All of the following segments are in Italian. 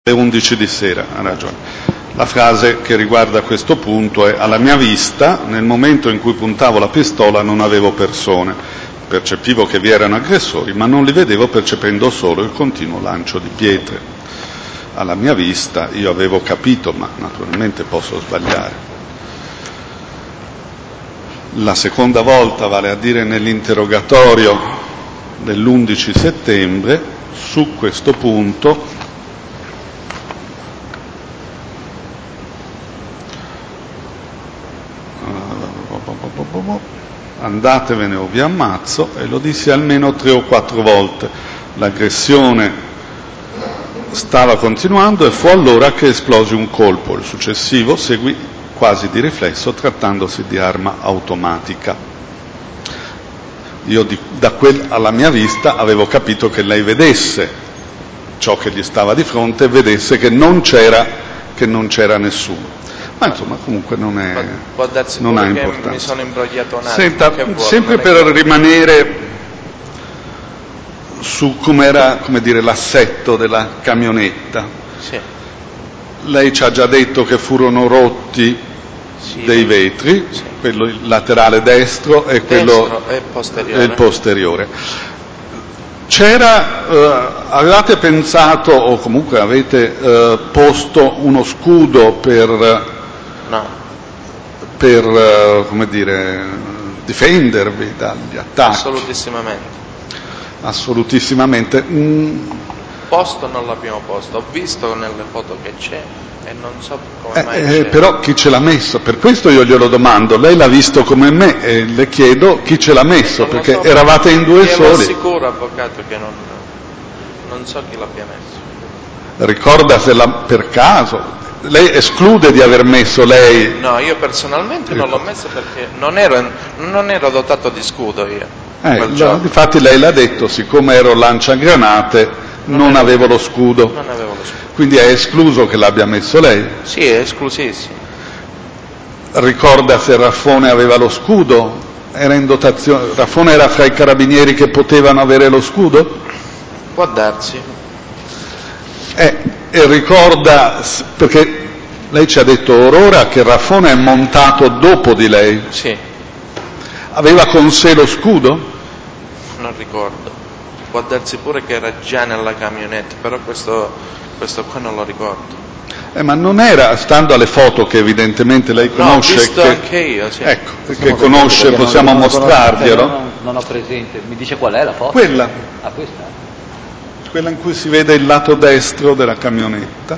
alle 11 di sera, ha ragione. La frase che riguarda questo punto è: alla mia vista, nel momento in cui puntavo la pistola non avevo persone, percepivo che vi erano aggressori, ma non li vedevo, percependo solo il continuo lancio di pietre. Alla mia vista io avevo capito, ma naturalmente posso sbagliare. La seconda volta, vale a dire nell'interrogatorio dell'11 settembre, su questo punto andatevene o vi ammazzo, e lo dissi almeno 3 o 4 volte. L'aggressione stava continuando e fu allora che esplosi un colpo. Il successivo seguì quasi di riflesso, trattandosi di arma automatica. Io alla mia vista avevo capito che lei vedesse ciò che gli stava di fronte e vedesse che non c'era nessuno. Ma insomma, comunque non ha importanza. Mi sono imbrogliato un attimo. Senta, sempre per rimanere su com'era, come dire, l'assetto della camionetta. Sì. Lei ci ha già detto che furono rotti dei vetri, sì. Quello il laterale destro e quello il posteriore. Avevate pensato, o comunque avete posto uno scudo per come dire, difendervi dagli attacchi? Assolutissimamente. Posto non l'abbiamo posto, ho visto nelle foto che c'è e non so come mai c'è. Però chi ce l'ha messo? Per questo io glielo domando. Lei l'ha visto come me e le chiedo chi ce l'ha messo, perché eravate in due soli. Glielo assicuro, avvocato, che non so chi l'abbia messo. Ricorda se per caso? Lei esclude di aver messo lei? No, io personalmente non l'ho messo perché non ero dotato di scudo io. Infatti lei l'ha detto, siccome ero lanciagranate non avevo lo scudo. Non avevo lo scudo. Quindi è escluso che l'abbia messo lei? Sì, è esclusissimo. Ricorda se Raffone aveva lo scudo? Era in dotazione? Raffone era fra i carabinieri che potevano avere lo scudo? Può darsi. E ricorda, perché lei ci ha detto ora che Raffone è montato dopo di lei. Sì. Aveva con sé lo scudo? Non ricordo. Può darsi pure che era già nella camionetta, però questo qua non lo ricordo. Ma non era, stando alle foto che evidentemente lei conosce, ho visto anche io, sì. Ecco, perché conosce, possiamo mostrarglielo? Non ho presente. Mi dice qual è la foto? Quella. Ah, questa? Quella in cui si vede il lato destro della camionetta.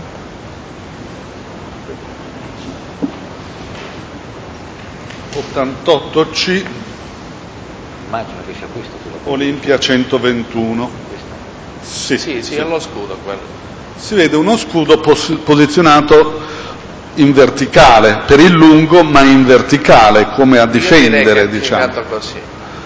(88C). Immagino che sia questo. Olimpia 121. Sì, è lo scudo quello. Si vede uno scudo posizionato in verticale, per il lungo, ma in verticale, come a difendere, diciamo. Così.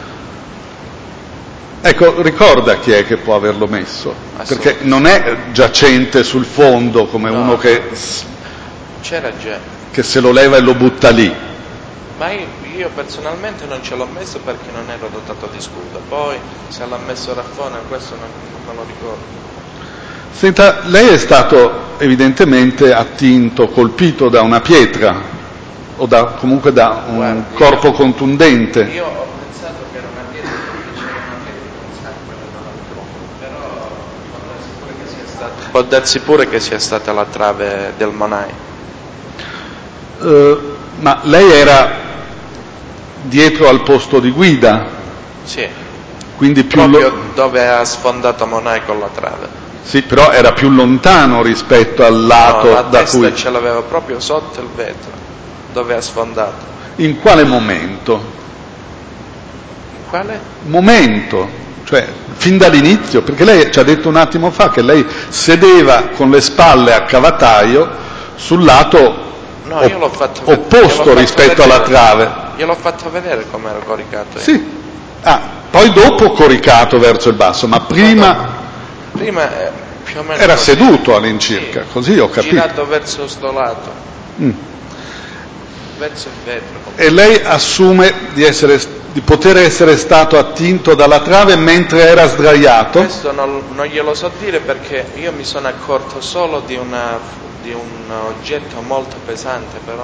Ecco, ricorda chi è che può averlo messo, perché non è giacente sul fondo come uno che c'era già, che se lo leva e lo butta lì. Ma io personalmente non ce l'ho messo perché non ero dotato di scudo. Poi se l'ha messo Raffone, questo non me lo ricordo. Senta, lei è stato evidentemente attinto, colpito da una pietra o comunque da un corpo contundente. Io ho pensato che era una pietra perché c'era una pietra con sangue nell'altro, però può darsi pure che sia stata la trave del Monai. Ma lei era dietro al posto di guida? Sì. Quindi proprio dove ha sfondato Monai con la trave. Sì, però era più lontano rispetto al lato la da testa cui... ce l'aveva proprio sotto il vetro, dove ha sfondato. In quale momento? In quale? Momento, cioè fin dall'inizio, perché lei ci ha detto un attimo fa che lei sedeva con le spalle a cavataio sul lato opposto rispetto alla trave. Gliel'ho fatto vedere come ero coricato. Sì, poi dopo coricato verso il basso, ma prima più o meno era così. Seduto all'incirca, sì, così ho capito. Girato verso sto lato. verso il vetro. E lei assume di poter essere stato attinto dalla trave mentre era sdraiato? Questo non glielo so dire, perché io mi sono accorto solo di un oggetto molto pesante, però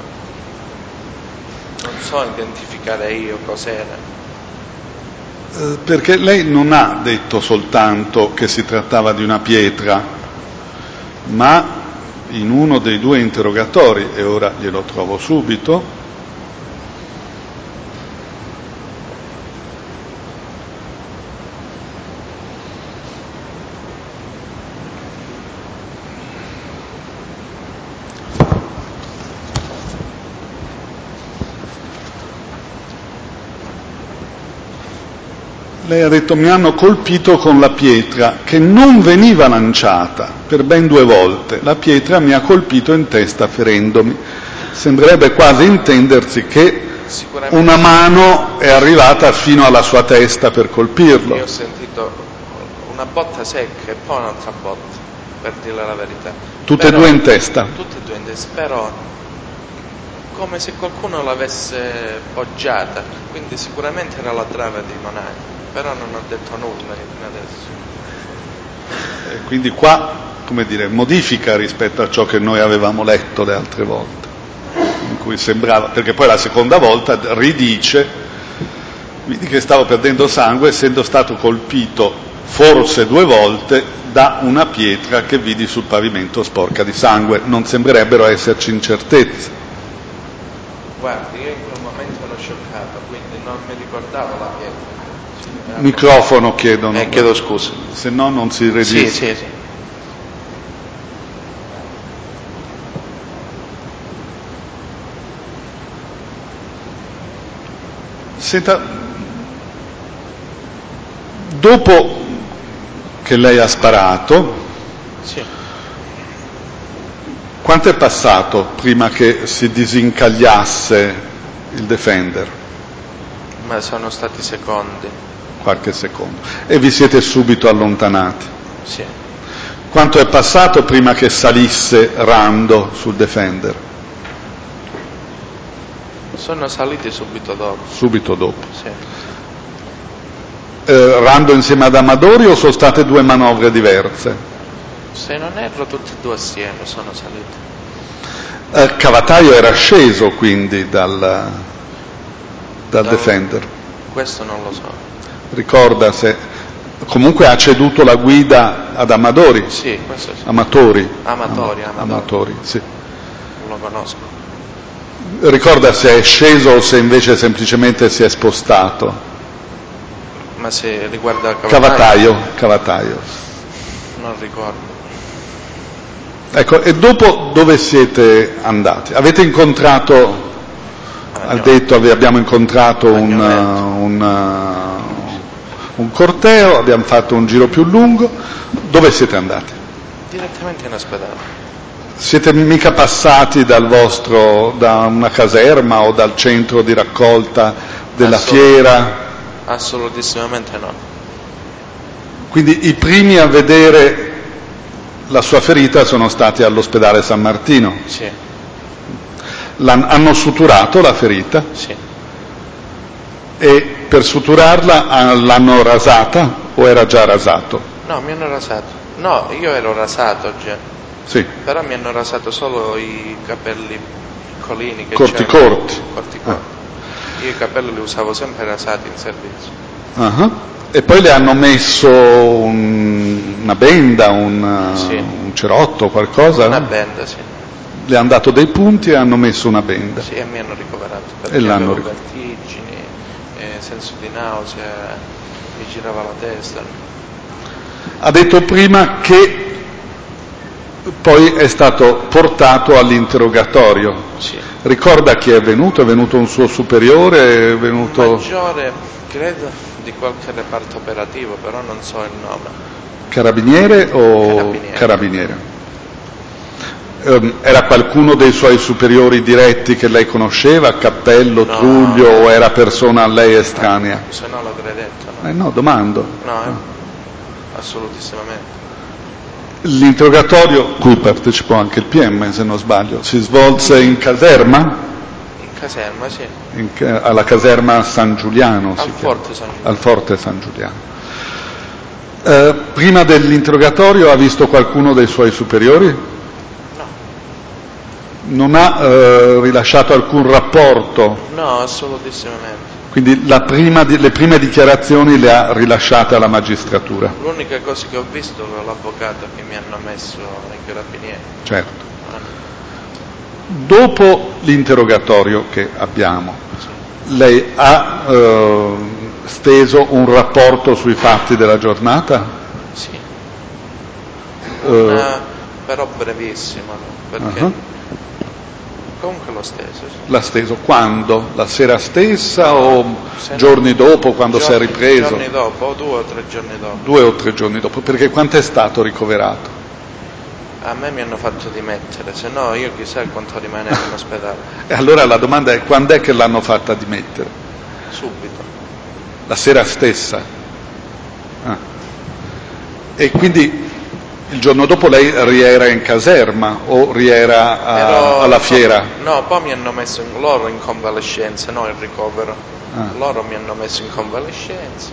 non so identificare io cos'era. Perché lei non ha detto soltanto che si trattava di una pietra, ma in uno dei due interrogatori, e ora glielo trovo subito, lei ha detto: mi hanno colpito con la pietra, che non veniva lanciata per ben 2 volte. La pietra mi ha colpito in testa ferendomi. Sembrerebbe quasi intendersi che una mano è arrivata fino alla sua testa per colpirlo. Io ho sentito una botta secca e poi un'altra botta, per dire la verità. Tutte e due in testa? Tutte e due in testa, però come se qualcuno l'avesse poggiata, quindi sicuramente era la trave di Monaghi. Però non ho detto nulla fino adesso. Quindi qua, come dire, modifica rispetto a ciò che noi avevamo letto le altre volte, in cui sembrava, perché poi la seconda volta ridice, vidi che stavo perdendo sangue essendo stato colpito forse 2 volte da una pietra che vidi sul pavimento sporca di sangue. Non sembrerebbero esserci incertezze. Guardi, io in quel momento ero scioccato, quindi non mi ricordavo la pietra. Microfono chiedono. Chiedo scusa. Se no non si registra. Sì. Senta, dopo che lei ha sparato, sì, quanto è passato prima che si disincagliasse il Defender? Ma sono stati secondi. Qualche secondo. E vi siete subito allontanati? Sì. Quanto è passato prima che salisse Rando sul Defender? Sono saliti subito dopo. Subito dopo? Sì. Rando insieme ad Amadori o sono state 2 manovre diverse? Se non erro tutti e 2 assieme sono saliti. Cavataio era sceso quindi dal Defender? Questo non lo so. Ricorda se comunque ha ceduto la guida ad Amadori? Sì, questo sì. Amatori, sì. Non lo conosco. Ricorda se è sceso o se invece semplicemente si è spostato? Ma se riguarda Cavataio. Non ricordo. Ecco, e dopo dove siete andati? Avete incontrato, ha detto abbiamo incontrato un corteo, abbiamo fatto un giro più lungo. Dove siete andati? Direttamente in ospedale. Siete mica passati da una caserma o dal centro di raccolta della fiera? Assolutissimamente no. Quindi i primi a vedere la sua ferita sono stati all'ospedale San Martino? Sì. Hanno suturato la ferita? Sì. E per suturarla l'hanno rasata o era già rasato? No, mi hanno rasato. No, io ero rasato già. Sì. Però mi hanno rasato solo i capelli piccolini che corti. Io i capelli li usavo sempre rasati in servizio. Uh-huh. E poi le hanno messo una benda, un cerotto, qualcosa? Una benda, sì. Le hanno dato dei punti e hanno messo una benda. Sì, e mi hanno ricoverato perché avevo vertigini, senso di nausea, mi girava la testa. Ha detto prima che poi è stato portato all'interrogatorio. Sì. Ricorda chi è venuto? È venuto un suo superiore? È venuto... Un maggiore, credo, di qualche reparto operativo, però non so il nome. Carabiniere o carabiniere? Era qualcuno dei suoi superiori diretti che lei conosceva, Cappello, no, Truglio, o era persona a lei estranea? Se no l'avrei detto. No, no, domando. No, assolutissimamente. L'interrogatorio, cui partecipò anche il PM se non sbaglio, si svolse in caserma? Caserma, sì. Alla caserma San Giuliano. Al Forte San Giuliano. Al Forte San Giuliano. Prima dell'interrogatorio ha visto qualcuno dei suoi superiori? No. Non ha rilasciato alcun rapporto? No, assolutissimamente. Quindi le prime dichiarazioni le ha rilasciate alla magistratura? L'unica cosa che ho visto è l'avvocato che mi hanno messo ai carabinieri. Certo. Dopo l'interrogatorio che abbiamo, lei ha steso un rapporto sui fatti della giornata? Sì. Però brevissimo, perché comunque l'ho steso. Sì. L'ha steso quando? La sera stessa o giorni dopo, quando si è ripreso? Giorni dopo, o 2 o 3 giorni dopo. 2 o 3 giorni dopo, perché quanto è stato ricoverato? A me mi hanno fatto dimettere, se no io chissà quanto rimanevo in ospedale. E allora la domanda è: quando è che l'hanno fatta dimettere? Subito. La sera stessa? Ah. E quindi il giorno dopo lei riera in caserma o riera alla fiera? No, poi mi hanno messo loro in convalescenza, no in ricovero. Loro mi hanno messo in convalescenza.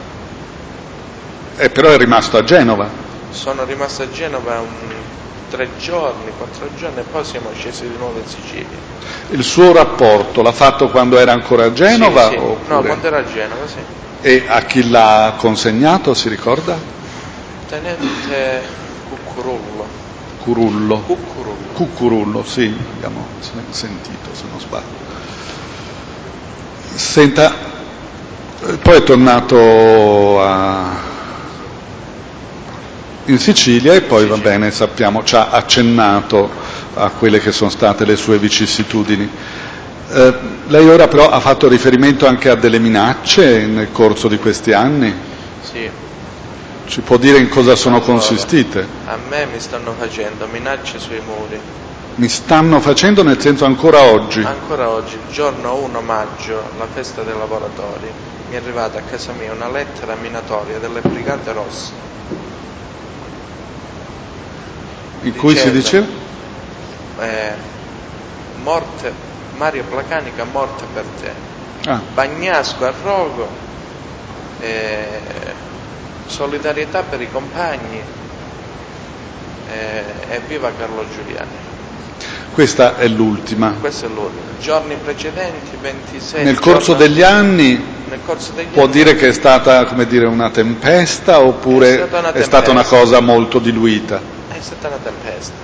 Però è rimasto a Genova? Sono rimasto a Genova 3 giorni, 4 giorni e poi siamo scesi di nuovo in Sicilia. Il suo rapporto l'ha fatto quando era ancora a Genova? Sì. Oppure... No, quando era a Genova, sì. E a chi l'ha consegnato, si ricorda? Tenente Cuccurullo. Cuccurullo, sì, abbiamo sentito, se non sbaglio. Senta, poi è tornato in Sicilia e poi va bene, sappiamo, ci ha accennato a quelle che sono state le sue vicissitudini. Lei ora però ha fatto riferimento anche a delle minacce nel corso di questi anni? Sì. Ci può dire in cosa sono consistite? A me mi stanno facendo minacce sui muri. Mi stanno facendo nel senso ancora oggi? Ancora oggi, il giorno 1 maggio, la festa dei lavoratori, mi è arrivata a casa mia una lettera minatoria delle Brigate Rosse. In cui si dice? Morte, Mario Placanica, morte per te. Bagnasco a Rogo, solidarietà per i compagni, e viva Carlo Giuliani. Questa è l'ultima. Questo è l'ultimo. Giorni precedenti, 26. Nel corso degli anni può dire che è stata, come dire, una tempesta oppure è stata una cosa molto diluita? È stata una tempesta.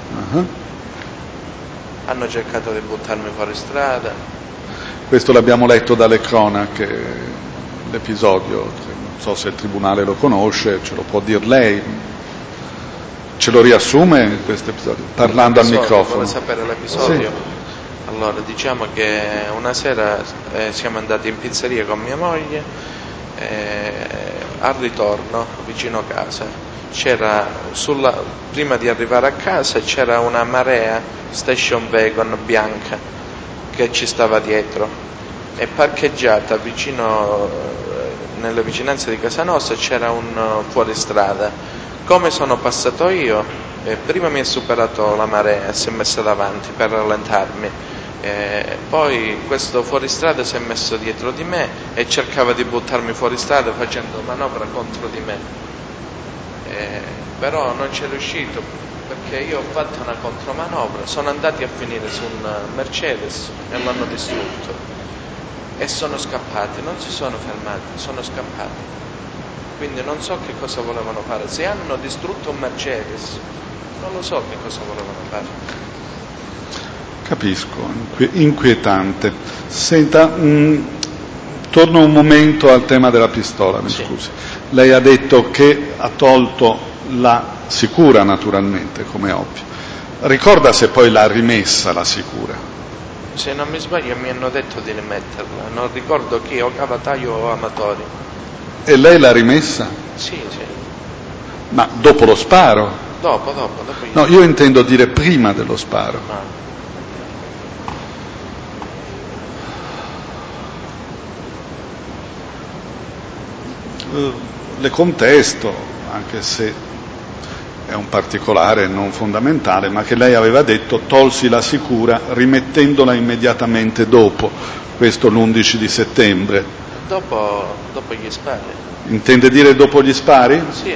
Hanno cercato di buttarmi fuori strada. Questo l'abbiamo letto dalle cronache, l'episodio, non so se il tribunale lo conosce, ce lo può dire lei. Ce lo riassume questo episodio, parlando al microfono? Vuole sapere l'episodio? Sì. Allora, diciamo che una sera siamo andati in pizzeria con mia moglie, al ritorno, vicino casa, prima di arrivare a casa c'era una Marea station wagon bianca che ci stava dietro e parcheggiata nelle vicinanze di casa nostra c'era un fuoristrada. Come sono passato io, prima mi è superato la Marea e si è messa davanti per rallentarmi, poi questo fuoristrada si è messo dietro di me e cercava di buttarmi fuori strada facendo manovra contro di me, però non ci è riuscito perché io ho fatto una contromanovra, sono andati a finire su un Mercedes e l'hanno distrutto e sono scappati, non si sono fermati, sono scappati. Quindi non so che cosa volevano fare. Se hanno distrutto un Mercedes, non lo so che cosa volevano fare. Capisco, inquietante. Senta, torno un momento al tema della pistola, mi scusi. Lei ha detto che ha tolto la sicura, naturalmente, come ovvio. Ricorda se poi l'ha rimessa la sicura? Se non mi sbaglio mi hanno detto di rimetterla, non ricordo chi, o Cavataio o Amatori. E lei l'ha rimessa? Sì. Ma dopo lo sparo? Dopo. No, io intendo dire prima dello sparo. Le contesto, anche se è un particolare non fondamentale, ma che lei aveva detto tolsi la sicura rimettendola immediatamente dopo, questo l'11 di settembre. Dopo gli spari. Intende dire dopo gli spari? Sì.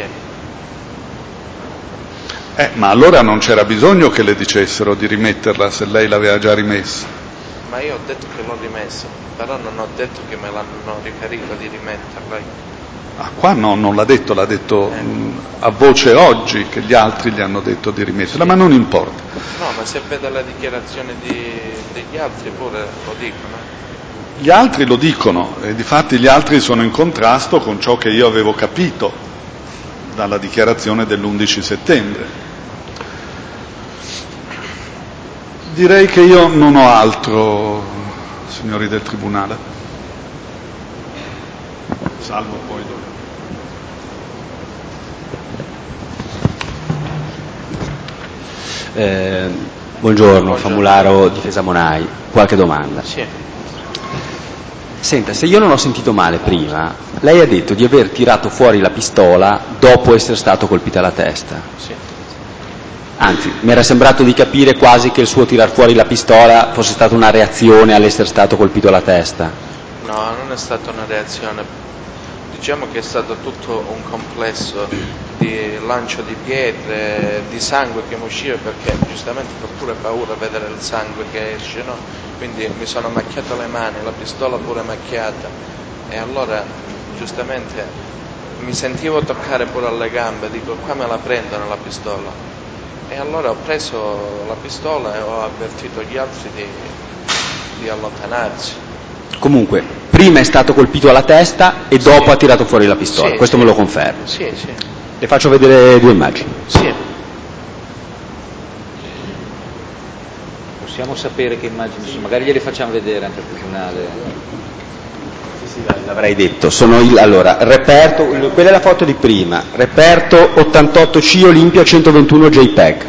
Ma allora non c'era bisogno che le dicessero di rimetterla se lei l'aveva già rimessa. Ma io ho detto che l'ho rimessa, però non ho detto che me l'hanno riferito di rimetterla. Qua no, non l'ha detto a voce oggi che gli altri gli hanno detto di rimetterla, ma non importa. No, ma se vede la dichiarazione degli altri pure lo dicono. Gli altri lo dicono, e difatti gli altri sono in contrasto con ciò che io avevo capito dalla dichiarazione dell'11 settembre. Direi che io non ho altro, signori del Tribunale. Salvo poi dopo. Buongiorno, Famularo, Difesa Monai. Qualche domanda? Sì. Senta, se io non ho sentito male prima, lei ha detto di aver tirato fuori la pistola dopo essere stato colpito alla testa. Sì. Anzi, mi era sembrato di capire quasi che il suo tirar fuori la pistola fosse stata una reazione all'essere stato colpito alla testa. No, non è stata una reazione. Diciamo che è stato tutto un complesso di lancio di pietre, di sangue che mi usciva, perché giustamente fa pure paura vedere il sangue che esce, no? Quindi mi sono macchiato le mani, la pistola pure macchiata, e allora giustamente mi sentivo toccare pure alle gambe, dico qua me la prendono la pistola, e allora ho preso la pistola e ho avvertito gli altri di allontanarsi. Comunque, prima è stato colpito alla testa e dopo ha tirato fuori la pistola, Sì, questo sì. me lo conferma. Sì, sì. Le faccio vedere due immagini. Sì. Possiamo sapere che immagini sono? Magari gliele facciamo vedere anche al tribunale. Sì, l'avrei detto. Allora, reperto, quella è la foto di prima, reperto 88C Olimpia 121 JPEG.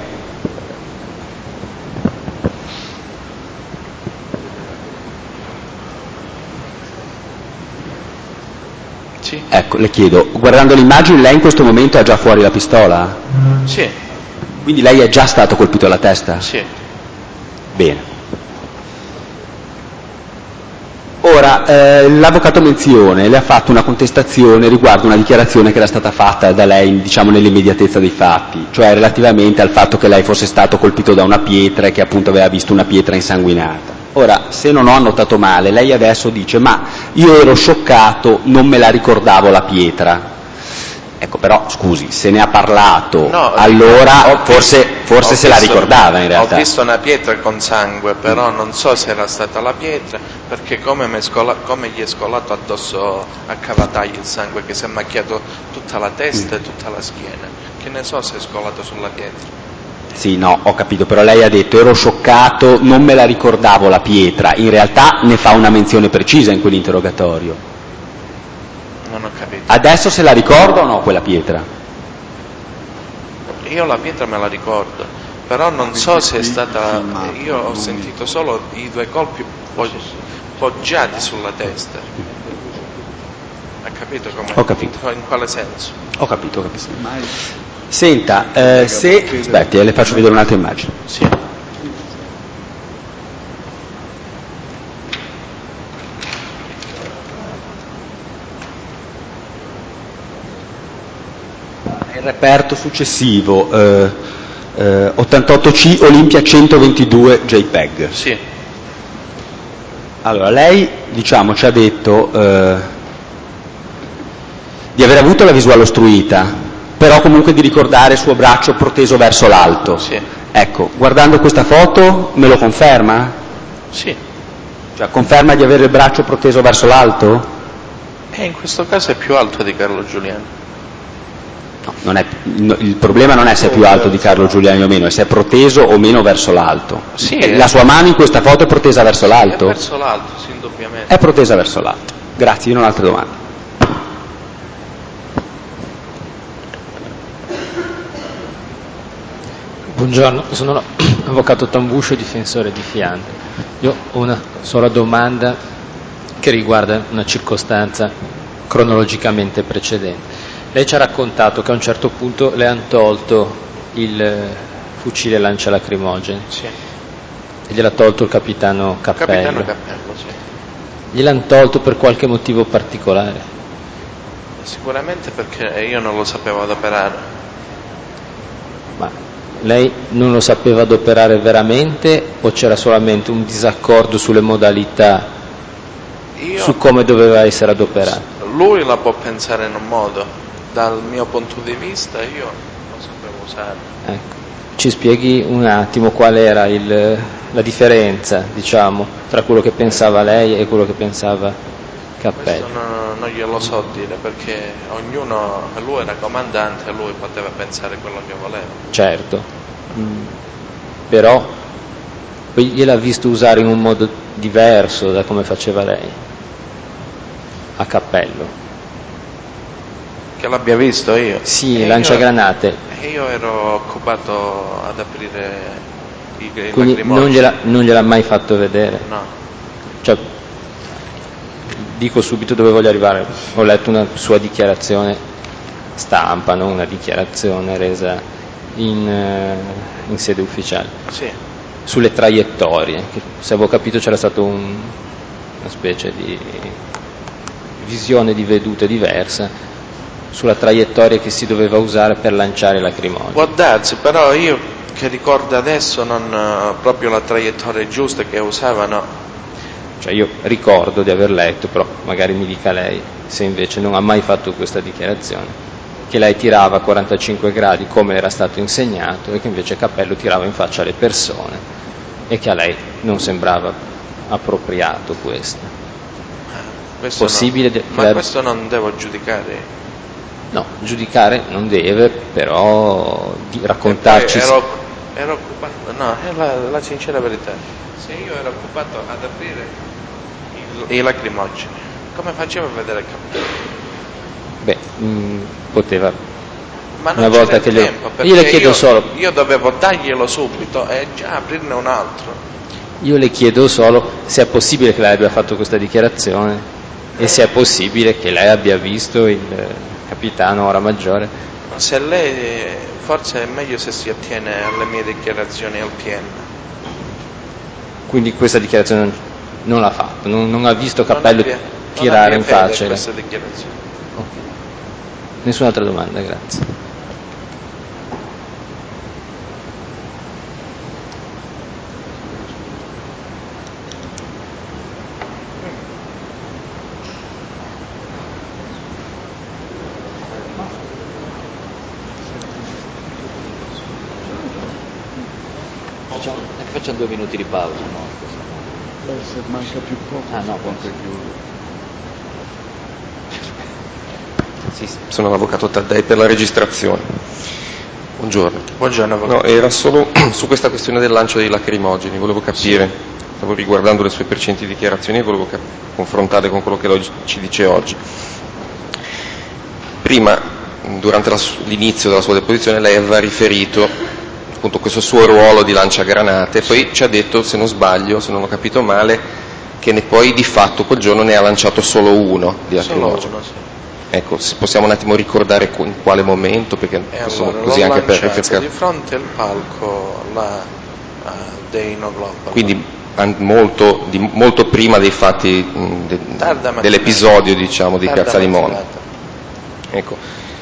Sì. Ecco, le chiedo, guardando l'immagine, lei in questo momento ha già fuori la pistola? Sì. Quindi lei è già stato colpito alla testa? Sì. Bene. Ora, l'avvocato Menzione le ha fatto una contestazione riguardo una dichiarazione che era stata fatta da lei, diciamo, nell'immediatezza dei fatti, cioè relativamente al fatto che lei fosse stato colpito da una pietra e che appunto aveva visto una pietra insanguinata. Ora, se non ho annotato male, lei adesso dice, ma io ero scioccato, non me la ricordavo la pietra. Ecco, però, scusi, se ne ha parlato, No, allora forse se la ricordava in realtà. Ho visto una pietra con sangue, però non so se era stata la pietra, perché come gli è scolato addosso a cavatagli il sangue, che si è macchiato tutta la testa e tutta la schiena. Che ne so se è scolato sulla pietra. Sì, no, ho capito, però lei ha detto ero scioccato, non me la ricordavo la pietra, in realtà ne fa una menzione precisa in quell'interrogatorio. Non ho capito. Adesso se la ricorda o no quella pietra? Io la pietra me la ricordo, però non so se è stata. Io ho sentito solo i due colpi poggiati sulla testa. Ha capito come? Ho capito. In quale senso? Ho capito. Senta, aspetti, le faccio vedere un'altra immagine. Sì. Il reperto successivo, 88C Olimpia 122 JPEG. Sì. Allora, lei, diciamo, ci ha detto di aver avuto la visuale ostruita, però comunque di ricordare il suo braccio proteso verso l'alto. Sì. Ecco, guardando questa foto, me lo conferma? Sì. Cioè, conferma di avere il braccio proteso verso l'alto? In questo caso è più alto di Carlo Giuliani. No, il problema non è se è più alto di Carlo Giuliani o meno, è se è proteso o meno verso l'alto. Sì, la sua mano in questa foto è protesa verso l'alto? È verso l'alto, sì, indubbiamente. È protesa verso l'alto. Grazie, io non ho altre domande. Buongiorno, sono l'avvocato Tambuscio, difensore di Fiandre. Io ho una sola domanda che riguarda una circostanza cronologicamente precedente. Lei ci ha raccontato che a un certo punto le hanno tolto il fucile lancia lacrimogeni. Sì. E gliel'ha tolto il capitano Cappello. Capitano Cappello, sì. Gliel'hanno tolto per qualche motivo particolare? Sicuramente perché io non lo sapevo adoperare. Ma lei non lo sapeva adoperare veramente o c'era solamente un disaccordo sulle modalità, su come doveva essere adoperato? Lui la può pensare in un modo, dal mio punto di vista io lo sapevo usare. Ecco. Ci spieghi un attimo qual era la differenza, diciamo, tra quello che pensava lei e quello che pensava Cappello? Questo non glielo so dire, perché ognuno, lui era comandante e lui poteva pensare quello che voleva. Certo, però poi gliel'ha visto usare in un modo diverso da come faceva lei, a Cappello. Che l'abbia visto io? Sì, lanciagranate. Io ero occupato ad aprire i Quindi lacrimogeni. non gliel'ha mai fatto vedere? No. Cioè, dico subito dove voglio arrivare. Ho letto una sua dichiarazione stampa, non una dichiarazione resa in sede ufficiale. Sì. Sulle traiettorie. Se avevo capito c'era stata una specie di visione di vedute diversa sulla traiettoria che si doveva usare per lanciare lacrimogeni. Può darsi, però io che ricordo adesso non proprio la traiettoria giusta che usavano. Cioè io ricordo di aver letto, però magari mi dica lei se invece non ha mai fatto questa dichiarazione, che lei tirava a 45 gradi come era stato insegnato e che invece Cappello tirava in faccia alle persone e che a lei non sembrava appropriato questo. Questo Possibile no. Ma questo non devo giudicare. No, giudicare non deve, però raccontarci. Ero occupato, no, è la sincera verità. Se io ero occupato ad aprire i lacrimogeni, come facevo a vedere Cappello? Beh, poteva. Ma non una volta che tempo, io le chiedo solo. Io dovevo darglielo subito e già aprirne un altro. Io le chiedo solo se è possibile che lei abbia fatto questa dichiarazione e se è possibile che lei abbia visto il capitano ora maggiore. Se lei, forse è meglio se si attiene alle mie dichiarazioni al TN. Quindi questa dichiarazione non l'ha fatto, non ha visto Cappello tirare in faccia questa dichiarazione. Okay. Nessun'altra domanda, grazie. Facciamo 2 minuti di pausa, no? Se manca più poco, no, Sì, sono l'avvocato Taddei per la registrazione. Buongiorno. Buongiorno, avvocato. No, era solo su questa questione del lancio dei lacrimogeni, volevo capire, stavo riguardando le sue precedenti dichiarazioni e volevo confrontarle con quello che ci dice oggi. Prima, durante l'inizio della sua deposizione, lei aveva riferito appunto questo suo ruolo di lanciagranate, poi ci ha detto, se non sbaglio, se non ho capito male, che poi di fatto quel giorno ne ha lanciato solo uno di lacrimogeni. Solo uno, sì. Ecco, se possiamo un attimo ricordare in quale momento, perché sono allora, così anche per rinfrescare. di fronte al palco dei No Global. Quindi molto prima dei fatti dell'episodio, diciamo, di Piazza Limone. Ecco.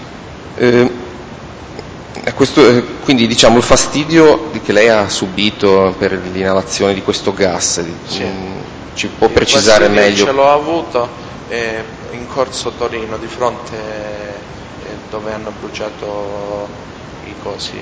Quindi diciamo il fastidio che lei ha subito per l'inalazione di questo gas, ci può precisare meglio? Ce l'ho avuto in Corso Torino, di fronte dove hanno bruciato i cosi,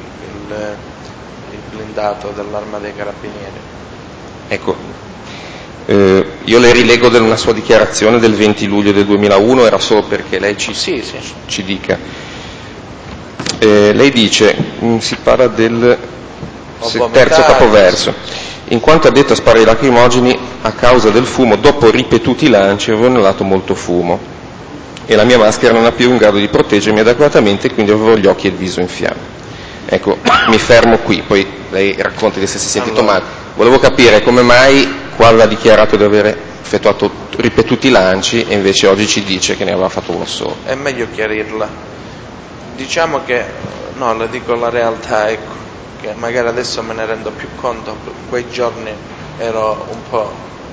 il blindato dell'Arma dei Carabinieri. Ecco, io le rilego una sua dichiarazione del 20 luglio del 2001, era solo perché lei ci dica. Lei dice, si parla del terzo capoverso, in quanto addetto a sparare i lacrimogeni a causa del fumo, dopo ripetuti lanci avevo inalato molto fumo e la mia maschera non ha più in grado di proteggermi adeguatamente, quindi avevo gli occhi e il viso in fiamme. Ecco, mi fermo qui, poi lei racconta di essersi sentito male. Volevo capire come mai qua aveva dichiarato di aver effettuato ripetuti lanci e invece oggi ci dice che ne aveva fatto uno solo. È meglio chiarirla. Diciamo che, no, le dico la realtà, ecco, che magari adesso me ne rendo più conto, quei giorni ero un po'...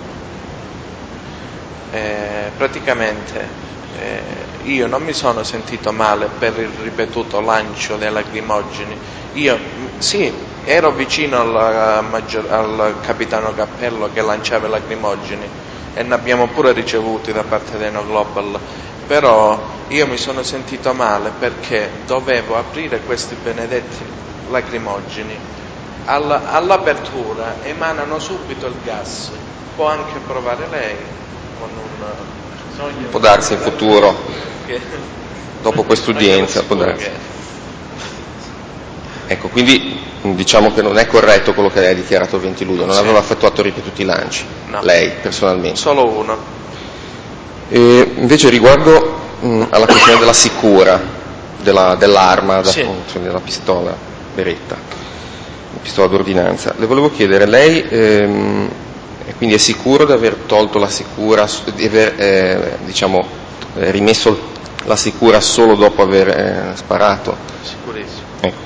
praticamente io non mi sono sentito male per il ripetuto lancio dei lacrimogeni. Io sì, ero vicino al capitano Cappello che lanciava i lacrimogeni e ne abbiamo pure ricevuti da parte dei No Global, però io mi sono sentito male perché dovevo aprire questi benedetti lacrimogeni. All'apertura emanano subito il gas, può anche provare lei con un... Può darsi in futuro, dopo quest'udienza, può darsi. Ecco, quindi diciamo che non è corretto quello che lei ha dichiarato il 20 luglio, non aveva effettuato ripetuti lanci, no, lei personalmente. Solo uno. Invece riguardo alla questione della sicura, dell'arma, della pistola Beretta, pistola d'ordinanza, le volevo chiedere, lei quindi è sicuro di aver tolto la sicura, di aver rimesso la sicura solo dopo aver sparato? Sicurissimo. Ecco.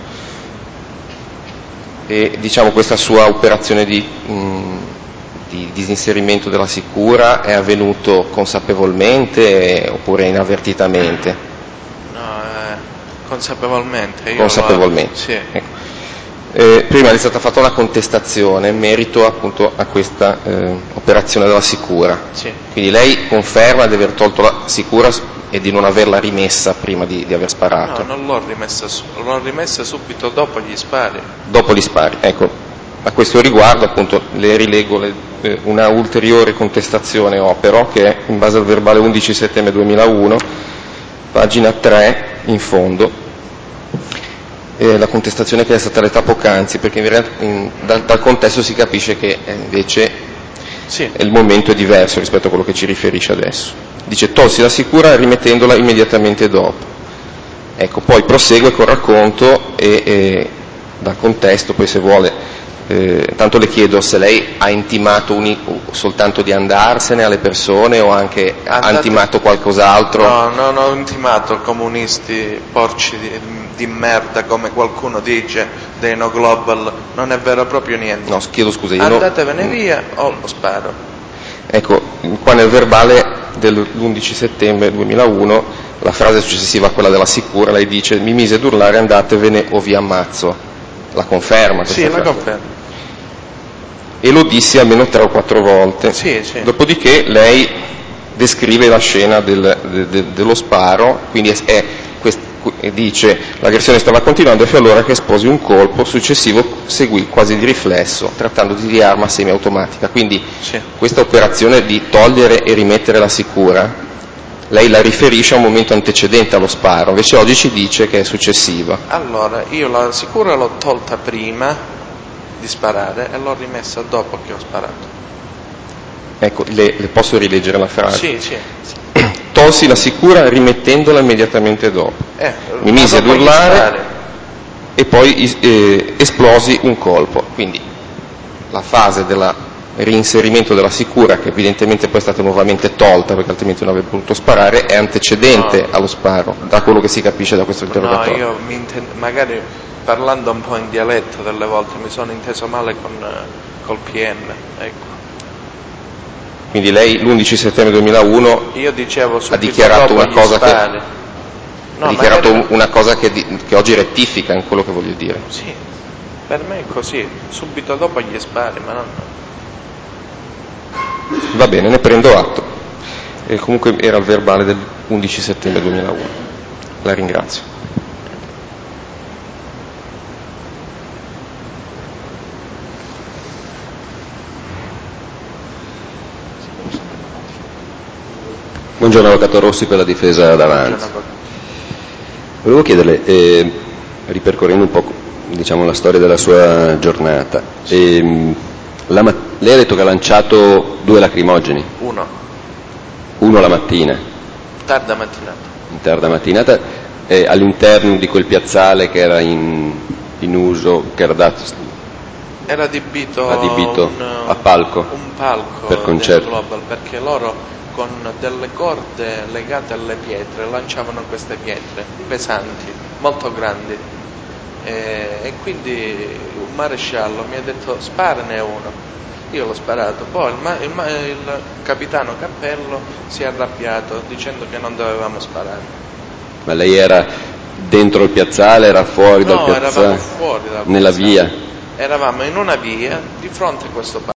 E diciamo questa sua operazione di disinserimento della sicura è avvenuto consapevolmente oppure inavvertitamente? No, consapevolmente. Consapevolmente. Sì. Ecco. Prima è stata fatta una contestazione in merito appunto a questa operazione della sicura. Sì. Quindi lei conferma di aver tolto la sicura e di non averla rimessa prima di aver sparato? No, non l'ho rimessa subito dopo gli spari. Dopo gli spari, ecco. A questo riguardo appunto le rilego una ulteriore contestazione però che è in base al verbale 11 settembre 2001, pagina 3 in fondo. La contestazione che è stata letta poc'anzi, perché dal contesto si capisce che invece il momento è diverso rispetto a quello che ci riferisce adesso. Dice: tolsi la sicura rimettendola immediatamente dopo. Ecco, poi prosegue col racconto e dal contesto, poi se vuole, tanto le chiedo se lei ha intimato soltanto di andarsene alle persone o anche ha intimato qualcos'altro? No, non ho intimato comunisti porci di merda come qualcuno dice dei No Global, non è vero proprio niente. No, chiedo scusa, io andatevene via o sparo. Ecco, qua nel verbale dell'11 settembre 2001, la frase successiva a quella della sicura, lei dice: mi mise ad urlare andatevene o vi ammazzo. La conferma? Sì, la conferma. E lo dissi almeno 3 o 4 volte. Sì, sì. Dopodiché lei descrive la scena dello sparo, quindi dice: l'aggressione stava continuando e fu allora che esposi un colpo, successivo seguì quasi di riflesso, trattandosi di arma semiautomatica. Quindi questa operazione di togliere e rimettere la sicura, lei la riferisce a un momento antecedente allo sparo, invece oggi ci dice che è successiva. Allora, io la sicura l'ho tolta prima di sparare e l'ho rimessa dopo che ho sparato. Ecco, le posso rileggere la frase? Sì. Tolsi la sicura rimettendola immediatamente dopo. Mi mise ad urlare e poi esplosi un colpo. Quindi la fase del reinserimento della sicura, che evidentemente poi è stata nuovamente tolta perché altrimenti non avrebbe potuto sparare, è antecedente allo sparo, da quello che si capisce da questo interrogatorio. No, io magari parlando un po' in dialetto delle volte mi sono inteso male col PM, ecco. Quindi lei l'11 settembre 2001 io dicevo ha dichiarato una cosa che oggi rettifica in quello che voglio dire. Sì, per me è così, subito dopo gli spari, ma non... Va bene, ne prendo atto. E comunque era il verbale del 11 settembre 2001. La ringrazio. Buongiorno Avvocato Rossi per la difesa davanti. Volevo chiederle, ripercorrendo un po' la storia della sua giornata, lei ha detto che ha lanciato 2 lacrimogeni? Uno la mattina? Tarda mattinata. In tarda mattinata, all'interno di quel piazzale che era in uso, che era dato... Era adibito a palco? Un palco per concerto. Global, perché loro con delle corde legate alle pietre lanciavano queste pietre pesanti, molto grandi, e quindi un maresciallo mi ha detto sparane uno. Io l'ho sparato, poi il capitano Cappello si è arrabbiato dicendo che non dovevamo sparare. Ma lei era dentro il piazzale, era fuori dal No, piazzale? eravamo fuori dal Nella piazzale. via? Eravamo in una via di fronte a questo